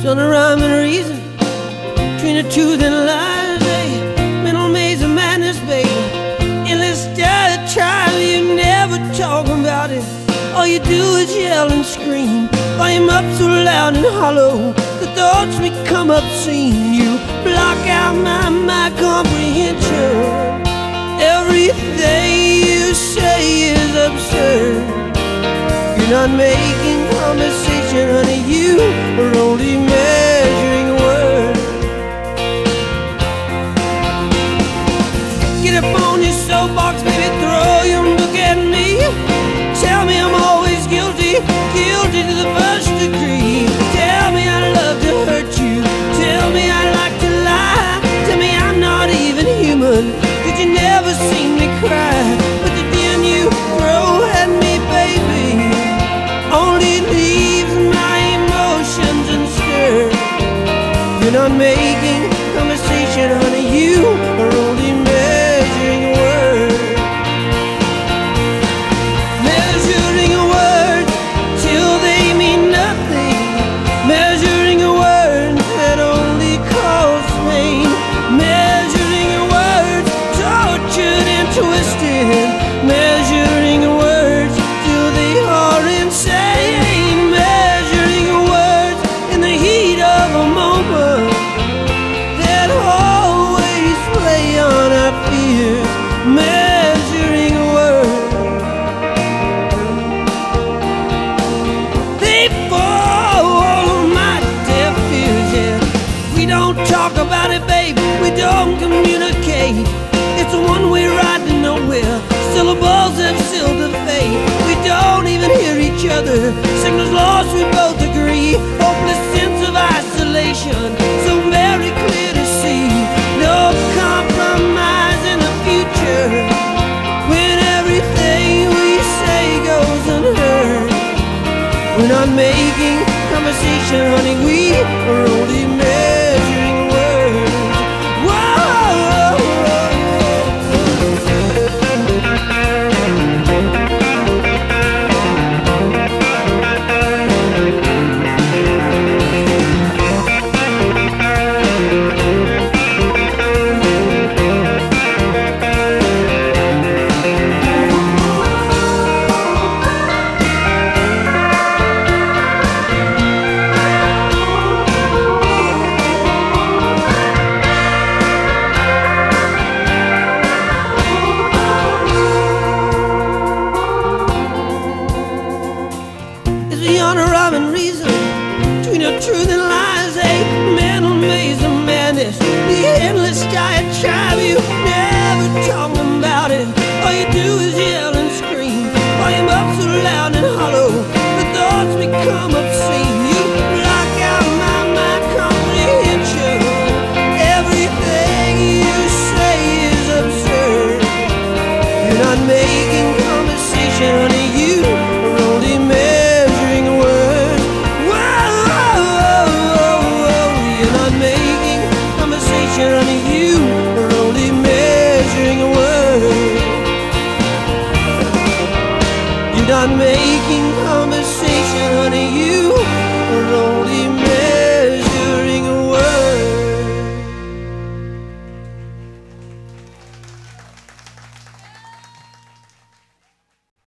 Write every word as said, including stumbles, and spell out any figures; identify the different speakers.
Speaker 1: on a rhyme and reason between the truth and lies, a mental maze of madness, baby. Endless diatribe, you never talk about it. All you do is yell and scream, volume up so loud and hollow, the thoughts become obscene. You block out my, my comprehension. Everything you say is absurd. You're not making conversation, honey, you are only measuring words. Get up on your soapbox, baby, throw your book at me. Tell me I'm always guilty, guilty to the first degree. Tell me I love to hurt you, tell me I like to lie. Tell me I'm not even human, could you never see me cry? But the din you throw at me, baby, only leaves my emotions unstirred. You're not making conversation, honey, you are only measuring words. Measuring words till they mean nothing. Measuring words that only cause pain. Measuring words tortured and twisted. Measuring words till they are insane. Measuring words in the heat of a moment that always play on our fears. Measuring words, they fall on my deaf ears, yeah. We don't talk about it, baby, we don't communicate. It's a one-way ride to nowhere, syllables have sealed the fate. We don't even hear each other, signals lost, we both agree. Hopeless sense of isolation, so very clear to see. No compromise in the future, when everything we say goes unheard. We're not making conversation, honey, we are only measuring words. On a rhyme and reason between the truth and lies, a mental maze of madness, the endless diatribe, you never talk about it. All you do